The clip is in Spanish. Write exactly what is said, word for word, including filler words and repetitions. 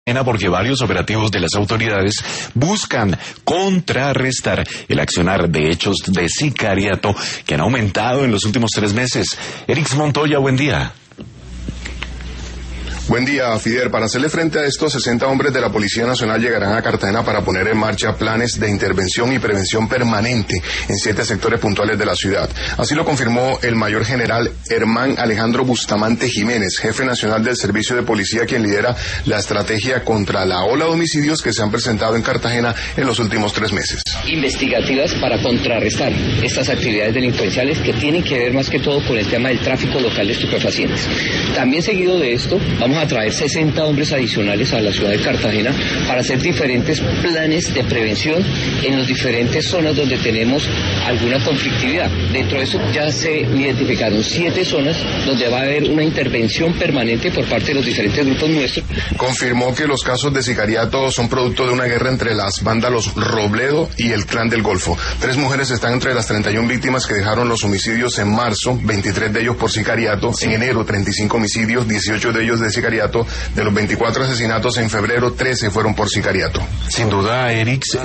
Porque varios operativos de las autoridades buscan contrarrestar el accionar de hechos de sicariato que han aumentado en los últimos tres meses. Erix Montoya, buen día. Buen día, Fidel. Para hacerle frente a estos, sesenta hombres de la Policía Nacional llegarán a Cartagena para poner en marcha planes de intervención y prevención permanente en siete sectores puntuales de la ciudad. Así lo confirmó el mayor general Hermán Alejandro Bustamante Jiménez, jefe nacional del Servicio de Policía, quien lidera la estrategia contra la ola de homicidios que se han presentado en Cartagena en los últimos tres meses. Investigativas para contrarrestar estas actividades delincuenciales que tienen que ver más que todo con el tema del tráfico local de estupefacientes. También seguido de esto, vamos a traer sesenta hombres adicionales a la ciudad de Cartagena para hacer diferentes planes de prevención en las diferentes zonas donde tenemos alguna conflictividad. Dentro de eso ya se identificaron siete zonas donde va a haber una intervención permanente por parte de los diferentes grupos nuestros. Confirmó que los casos de sicariato son producto de una guerra entre las bandas Los Robledo y el Clan del Golfo. Tres mujeres están entre las treinta y una víctimas que dejaron los homicidios en marzo, veintitrés de ellos por sicariato, en enero treinta y cinco homicidios, dieciocho de ellos de sicariato. De los veinticuatro asesinatos en febrero, trece fueron por sicariato. Sin duda, Erix,